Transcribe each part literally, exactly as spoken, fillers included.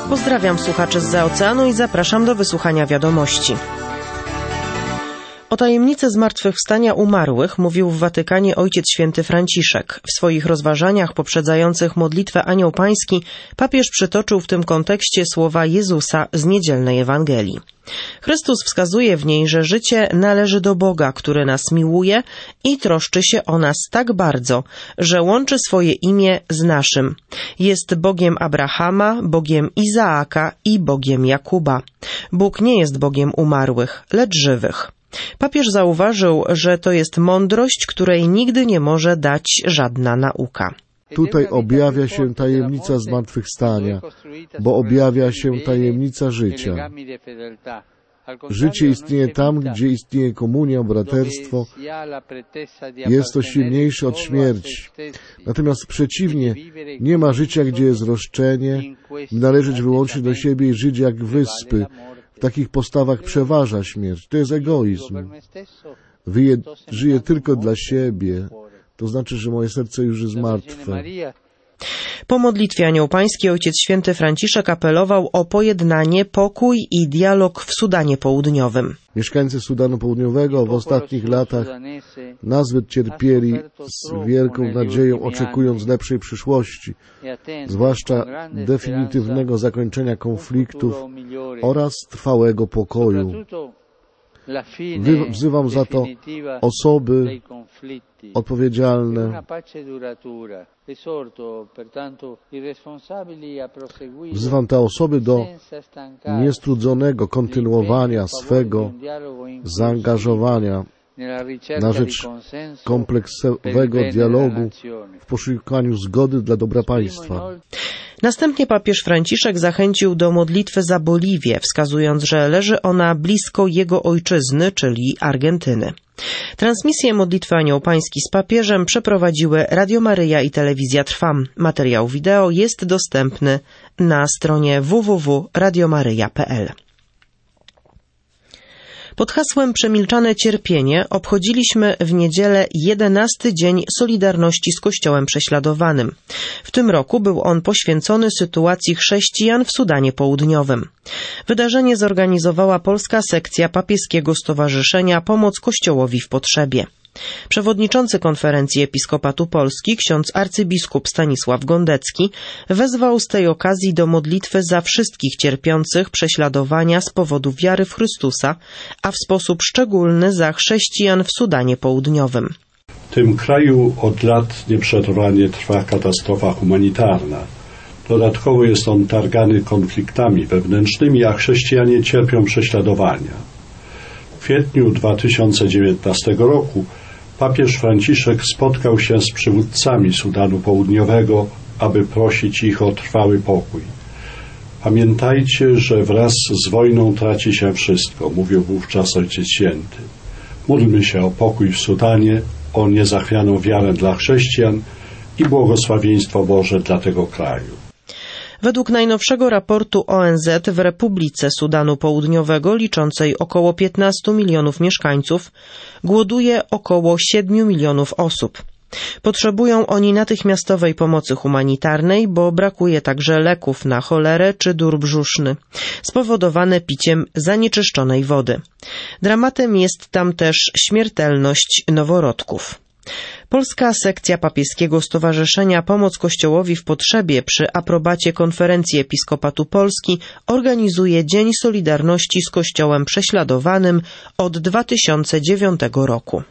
Pozdrawiam słuchaczy zza oceanu i zapraszam do wysłuchania wiadomości. O tajemnicy zmartwychwstania umarłych mówił w Watykanie Ojciec Święty Franciszek. W swoich rozważaniach poprzedzających modlitwę Anioł Pański papież przytoczył w tym kontekście słowa Jezusa z niedzielnej Ewangelii. Chrystus wskazuje w niej, że życie należy do Boga, który nas miłuje i troszczy się o nas tak bardzo, że łączy swoje imię z naszym. Jest Bogiem Abrahama, Bogiem Izaaka i Bogiem Jakuba. Bóg nie jest Bogiem umarłych, lecz żywych. Papież zauważył, że to jest mądrość, której nigdy nie może dać żadna nauka. Tutaj objawia się tajemnica zmartwychwstania, bo objawia się tajemnica życia. Życie istnieje tam, gdzie istnieje komunia, braterstwo. Jest to silniejsze od śmierci. Natomiast przeciwnie, nie ma życia, gdzie jest roszczenie, należeć wyłącznie do siebie i żyć jak wyspy. W takich postawach przeważa śmierć. To jest egoizm. Wyje, żyję tylko dla siebie. To znaczy, że moje serce już jest martwe. Po modlitwie Anioł Pański Ojciec Święty Franciszek apelował o pojednanie, pokój i dialog w Sudanie Południowym. Mieszkańcy Sudanu Południowego w ostatnich latach nazbyt cierpieli, z wielką nadzieją oczekując lepszej przyszłości, zwłaszcza definitywnego zakończenia konfliktów oraz trwałego pokoju. Wzywam za to osoby odpowiedzialne. Wzywam te osoby do niestrudzonego kontynuowania swego zaangażowania na rzecz kompleksowego dialogu w poszukiwaniu zgody dla dobra państwa. Następnie papież Franciszek zachęcił do modlitwy za Boliwię, wskazując, że leży ona blisko jego ojczyzny, czyli Argentyny. Transmisję modlitwy Anioł Pański z papieżem przeprowadziły Radio Maryja i Telewizja Trwam. Materiał wideo jest dostępny na stronie w w w kropka radio maryja kropka p l. Pod hasłem Przemilczane cierpienie obchodziliśmy w niedzielę jedenasty dzień Solidarności z Kościołem prześladowanym. W tym roku był on poświęcony sytuacji chrześcijan w Sudanie Południowym. Wydarzenie zorganizowała polska sekcja Papieskiego Stowarzyszenia Pomoc Kościołowi w Potrzebie. Przewodniczący Konferencji Episkopatu Polski, ksiądz arcybiskup Stanisław Gondecki, wezwał z tej okazji do modlitwy za wszystkich cierpiących prześladowania z powodu wiary w Chrystusa, a w sposób szczególny za chrześcijan w Sudanie Południowym. W tym kraju od lat nieprzerwanie trwa katastrofa humanitarna. Dodatkowo jest on targany konfliktami wewnętrznymi, a chrześcijanie cierpią prześladowania. W kwietniu dwa tysiące dziewiętnastego roku papież Franciszek spotkał się z przywódcami Sudanu Południowego, aby prosić ich o trwały pokój. Pamiętajcie, że wraz z wojną traci się wszystko, mówił wówczas Ojciec Święty. Módlmy się o pokój w Sudanie, o niezachwianą wiarę dla chrześcijan i błogosławieństwo Boże dla tego kraju. Według najnowszego raportu O N Z w Republice Sudanu Południowego, liczącej około piętnaście milionów mieszkańców, głoduje około siedem milionów osób. Potrzebują oni natychmiastowej pomocy humanitarnej, bo brakuje także leków na cholerę czy dur brzuszny, spowodowane piciem zanieczyszczonej wody. Dramatem jest tam też śmiertelność noworodków. Polska sekcja Papieskiego Stowarzyszenia Pomoc Kościołowi w Potrzebie przy aprobacie Konferencji Episkopatu Polski organizuje Dzień Solidarności z Kościołem prześladowanym od dwa tysiące dziewiątego roku.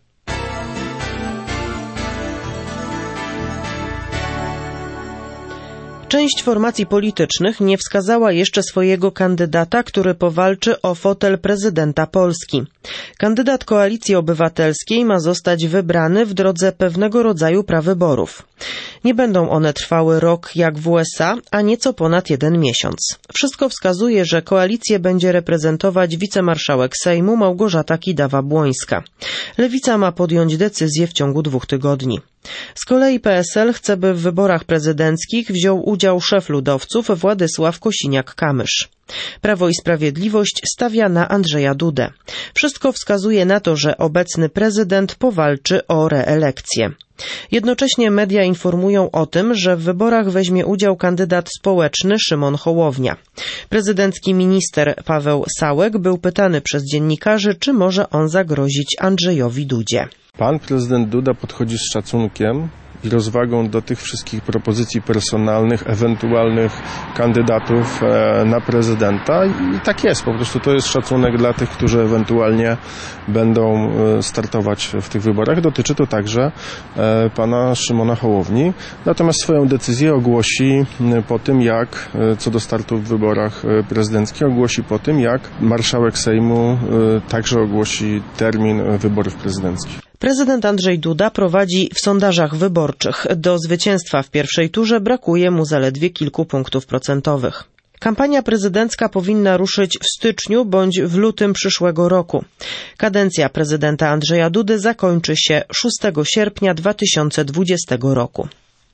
Część formacji politycznych nie wskazała jeszcze swojego kandydata, który powalczy o fotel prezydenta Polski. Kandydat Koalicji Obywatelskiej ma zostać wybrany w drodze pewnego rodzaju prawyborów. Nie będą one trwały rok jak w U S A, a nieco ponad jeden miesiąc. Wszystko wskazuje, że koalicję będzie reprezentować wicemarszałek Sejmu Małgorzata Kidawa-Błońska. Lewica ma podjąć decyzję w ciągu dwóch tygodni. Z kolei P S L chce, by w wyborach prezydenckich wziął udział szef ludowców Władysław Kosiniak-Kamysz. Prawo i Sprawiedliwość stawia na Andrzeja Dudę. Wszystko wskazuje na to, że obecny prezydent powalczy o reelekcję. Jednocześnie media informują o tym, że w wyborach weźmie udział kandydat społeczny Szymon Hołownia. Prezydencki minister Paweł Sałek był pytany przez dziennikarzy, czy może on zagrozić Andrzejowi Dudzie. Pan prezydent Duda podchodzi z szacunkiem i rozwagą do tych wszystkich propozycji personalnych, ewentualnych kandydatów na prezydenta i tak jest, po prostu to jest szacunek dla tych, którzy ewentualnie będą startować w tych wyborach. Dotyczy to także pana Szymona Hołowni, natomiast swoją decyzję ogłosi po tym, jak co do startu w wyborach prezydenckich, ogłosi po tym, jak marszałek Sejmu także ogłosi termin wyborów prezydenckich. Prezydent Andrzej Duda prowadzi w sondażach wyborczych. Do zwycięstwa w pierwszej turze brakuje mu zaledwie kilku punktów procentowych. Kampania prezydencka powinna ruszyć w styczniu bądź w lutym przyszłego roku. Kadencja prezydenta Andrzeja Dudy zakończy się szóstego sierpnia dwa tysiące dwudziestego roku.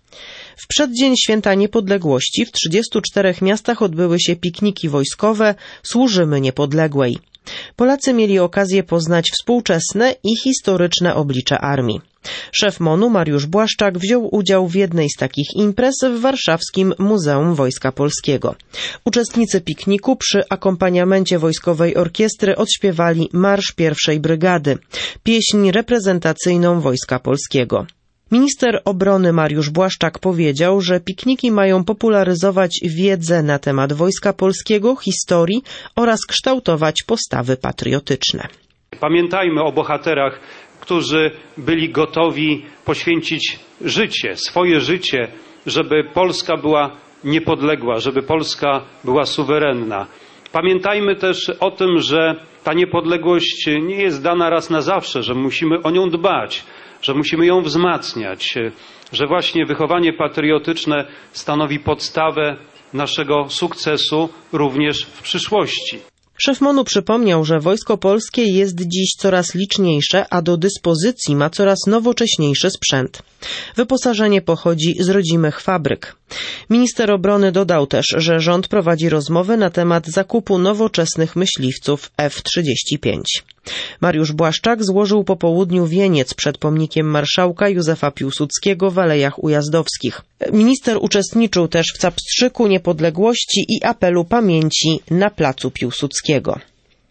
W przeddzień Święta Niepodległości w trzydziestu czterech miastach odbyły się pikniki wojskowe Służymy Niepodległej. Polacy mieli okazję poznać współczesne i historyczne oblicze armii. Szef M O N-u Mariusz Błaszczak wziął udział w jednej z takich imprez w warszawskim Muzeum Wojska Polskiego. Uczestnicy pikniku przy akompaniamencie wojskowej orkiestry odśpiewali Marsz Pierwszej Brygady, pieśń reprezentacyjną Wojska Polskiego. Minister obrony Mariusz Błaszczak powiedział, że pikniki mają popularyzować wiedzę na temat Wojska Polskiego, historii oraz kształtować postawy patriotyczne. Pamiętajmy o bohaterach, którzy byli gotowi poświęcić życie, swoje życie, żeby Polska była niepodległa, żeby Polska była suwerenna. Pamiętajmy też o tym, że ta niepodległość nie jest dana raz na zawsze, że musimy o nią dbać, że musimy ją wzmacniać, że właśnie wychowanie patriotyczne stanowi podstawę naszego sukcesu również w przyszłości. Szef M O N-u przypomniał, że Wojsko Polskie jest dziś coraz liczniejsze, a do dyspozycji ma coraz nowocześniejszy sprzęt. Wyposażenie pochodzi z rodzimych fabryk. Minister obrony dodał też, że rząd prowadzi rozmowy na temat zakupu nowoczesnych myśliwców F trzydzieści pięć. Mariusz Błaszczak złożył po południu wieniec przed pomnikiem marszałka Józefa Piłsudskiego w Alejach Ujazdowskich. Minister uczestniczył też w zapstrzyku niepodległości i apelu pamięci na placu Piłsudskiego.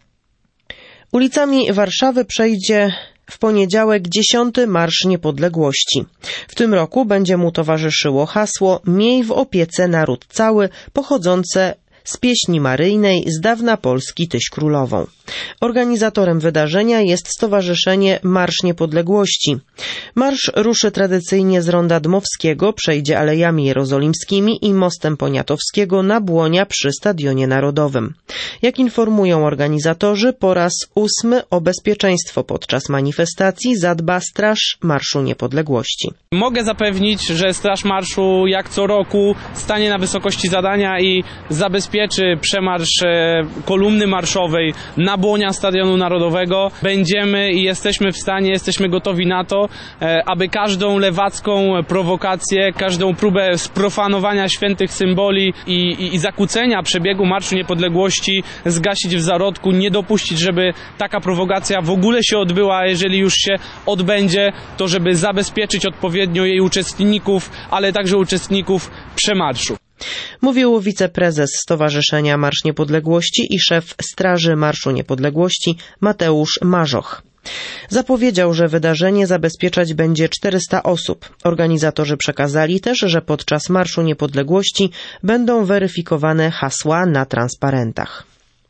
Ulicami Warszawy przejdzie w poniedziałek dziesiąty Marsz Niepodległości. W tym roku będzie mu towarzyszyło hasło „Miej w opiece naród cały”, pochodzące z pieśni maryjnej z dawna Polski tyś królową. Organizatorem wydarzenia jest Stowarzyszenie Marsz Niepodległości. Marsz ruszy tradycyjnie z Ronda Dmowskiego, przejdzie Alejami Jerozolimskimi i Mostem Poniatowskiego na Błonia przy Stadionie Narodowym. Jak informują organizatorzy, po raz ósmy o bezpieczeństwo podczas manifestacji zadba Straż Marszu Niepodległości. Mogę zapewnić, że Straż Marszu jak co roku stanie na wysokości zadania i zabezpieczy przemarsz kolumny marszowej na Błonia Stadionu Narodowego. Będziemy i jesteśmy w stanie, jesteśmy gotowi na to, aby każdą lewacką prowokację, każdą próbę sprofanowania świętych symboli i, i, i zakłócenia przebiegu Marszu Niepodległości zgasić w zarodku, nie dopuścić, żeby taka prowokacja w ogóle się odbyła, a jeżeli już się odbędzie, to żeby zabezpieczyć odpowiednio jej uczestników, ale także uczestników przemarszu. Mówił wiceprezes Stowarzyszenia Marsz Niepodległości i szef Straży Marszu Niepodległości Mateusz Marzoch. Zapowiedział, że wydarzenie zabezpieczać będzie czterysta osób. Organizatorzy przekazali też, że podczas Marszu Niepodległości będą weryfikowane hasła na transparentach.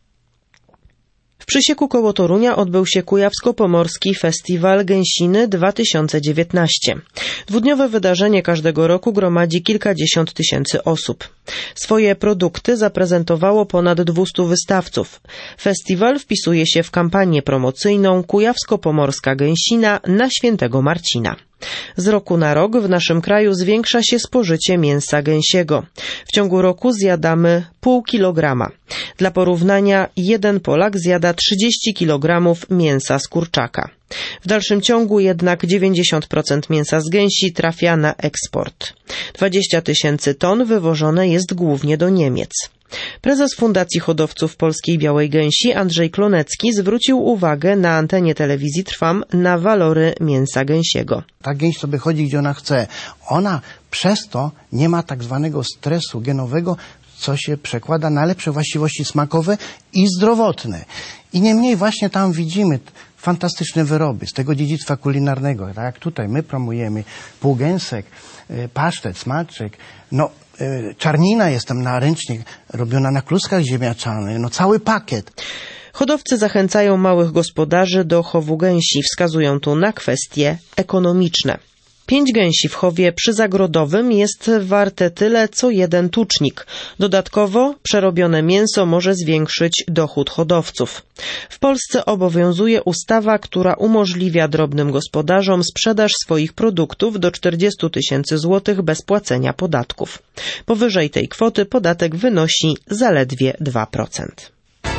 W Przysieku koło Torunia odbył się Kujawsko-Pomorski Festiwal Gęsiny dwa tysiące dziewiętnaście. Dwudniowe wydarzenie każdego roku gromadzi kilkadziesiąt tysięcy osób. Swoje produkty zaprezentowało ponad dwustu wystawców. Festiwal wpisuje się w kampanię promocyjną Kujawsko-Pomorska Gęsina na Świętego Marcina. Z roku na rok w naszym kraju zwiększa się spożycie mięsa gęsiego. W ciągu roku zjadamy pół kilograma. Dla porównania jeden Polak zjada trzydzieści kilogramów mięsa z kurczaka. W dalszym ciągu jednak dziewięćdziesiąt procent mięsa z gęsi trafia na eksport. dwadzieścia tysięcy ton wywożone jest głównie do Niemiec. Prezes Fundacji Hodowców Polskiej Białej Gęsi Andrzej Klonecki zwrócił uwagę na antenie telewizji Trwam na walory mięsa gęsiego. Ta gęś sobie chodzi, gdzie ona chce. Ona przez to nie ma tak zwanego stresu genowego, co się przekłada na lepsze właściwości smakowe i zdrowotne. I niemniej właśnie tam widzimy fantastyczne wyroby z tego dziedzictwa kulinarnego. Tak jak tutaj my promujemy półgęsek, pasztet, smaczek, no czarnina jest tam na ręcznie robiona na kluskach ziemniaczanych, no cały pakiet. Hodowcy zachęcają małych gospodarzy do chowu gęsi, wskazują tu na kwestie ekonomiczne. Pięć gęsi w chowie przyzagrodowym jest warte tyle, co jeden tucznik. Dodatkowo przerobione mięso może zwiększyć dochód hodowców. W Polsce obowiązuje ustawa, która umożliwia drobnym gospodarzom sprzedaż swoich produktów do czterdziestu tysięcy złotych bez płacenia podatków. Powyżej tej kwoty podatek wynosi zaledwie dwa procent.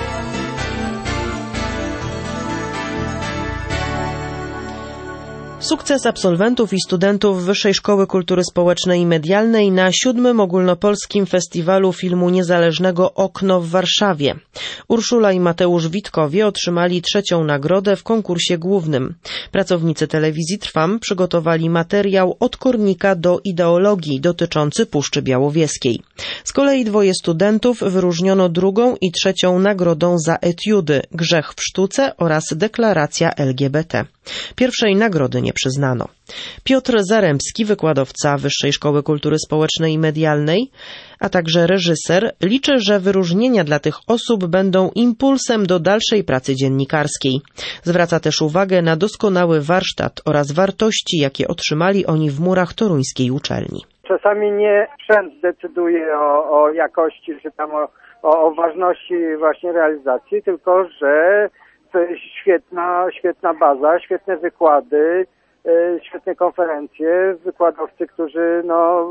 Sukces absolwentów i studentów Wyższej Szkoły Kultury Społecznej i Medialnej na siódmym Ogólnopolskim Festiwalu Filmu Niezależnego Okno w Warszawie. Urszula i Mateusz Witkowie otrzymali trzecią nagrodę w konkursie głównym. Pracownicy telewizji Trwam przygotowali materiał Od kornika do ideologii dotyczący Puszczy Białowieskiej. Z kolei dwoje studentów wyróżniono drugą i trzecią nagrodą za etiudy Grzech w sztuce oraz Deklaracja L G B T. Pierwszej nagrody nie przyznano. Piotr Zaremski, wykładowca Wyższej Szkoły Kultury Społecznej i Medialnej, a także reżyser, liczy, że wyróżnienia dla tych osób będą impulsem do dalszej pracy dziennikarskiej. Zwraca też uwagę na doskonały warsztat oraz wartości, jakie otrzymali oni w murach toruńskiej uczelni. Czasami nie sprzęt decyduje o, o jakości, czy tam o, o, o ważności właśnie realizacji, tylko że to jest świetna, świetna baza, świetne wykłady, świetne konferencje, wykładowcy, którzy no,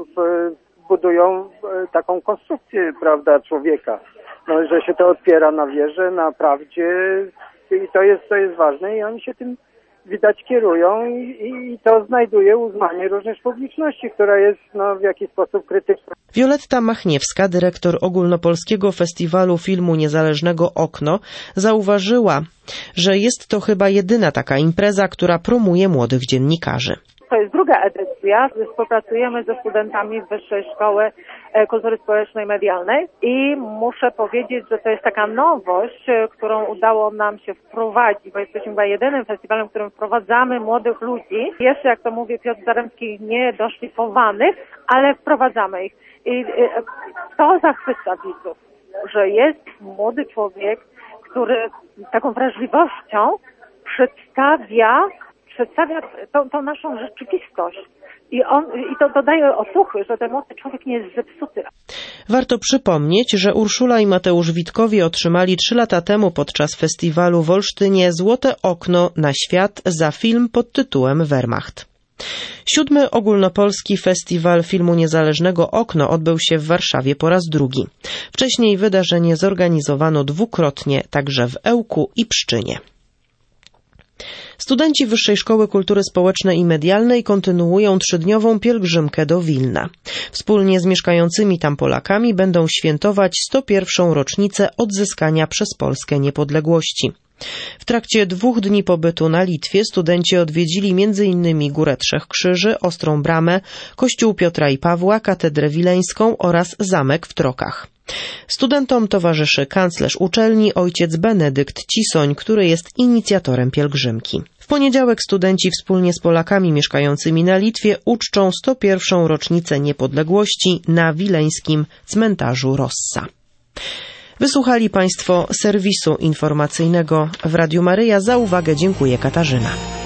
budują taką konstrukcję, prawda, człowieka, no, że się to opiera na wierze, na prawdzie i to jest, to jest ważne i oni się tym widać kierują i, i, i to znajduje uznanie również publiczności, która jest no, w jakiś sposób krytyczna. Wioletta Machniewska, dyrektor Ogólnopolskiego Festiwalu Filmu Niezależnego Okno, zauważyła, że jest to chyba jedyna taka impreza, która promuje młodych dziennikarzy. To jest druga edycja. Współpracujemy ze studentami Wyższej Szkoły Kultury Społecznej i Medialnej i muszę powiedzieć, że to jest taka nowość, którą udało nam się wprowadzić, bo jesteśmy chyba jedynym festiwalem, w którym wprowadzamy młodych ludzi. Jeszcze, jak to mówi Piotr Zaremski, nie doszlifowanych, ale wprowadzamy ich. I to zachwyca widzów, że jest młody człowiek, który taką wrażliwością przedstawia przedstawia tą, tą naszą rzeczywistość i, on, i to dodaje otuchy, że ten młody człowiek nie jest zepsuty. Warto przypomnieć, że Urszula i Mateusz Witkowie otrzymali trzy lata temu podczas festiwalu w Olsztynie Złote Okno na Świat za film pod tytułem Wehrmacht. Siódmy Ogólnopolski Festiwal Filmu Niezależnego Okno odbył się w Warszawie po raz drugi. Wcześniej wydarzenie zorganizowano dwukrotnie także w Ełku i Pszczynie. Studenci Wyższej Szkoły Kultury Społecznej i Medialnej kontynuują trzydniową pielgrzymkę do Wilna. Wspólnie z mieszkającymi tam Polakami będą świętować sto pierwszą rocznicę odzyskania przez Polskę niepodległości. W trakcie dwóch dni pobytu na Litwie studenci odwiedzili między innymi Górę Trzech Krzyży, Ostrą Bramę, Kościół Piotra i Pawła, Katedrę Wileńską oraz zamek w Trokach. Studentom towarzyszy kanclerz uczelni ojciec Benedykt Cisoń, który jest inicjatorem pielgrzymki. W poniedziałek studenci wspólnie z Polakami mieszkającymi na Litwie uczczą sto pierwszą rocznicę niepodległości na wileńskim cmentarzu Rossa. Wysłuchali Państwo serwisu informacyjnego w Radiu Maryja. Za uwagę dziękuję Katarzyna.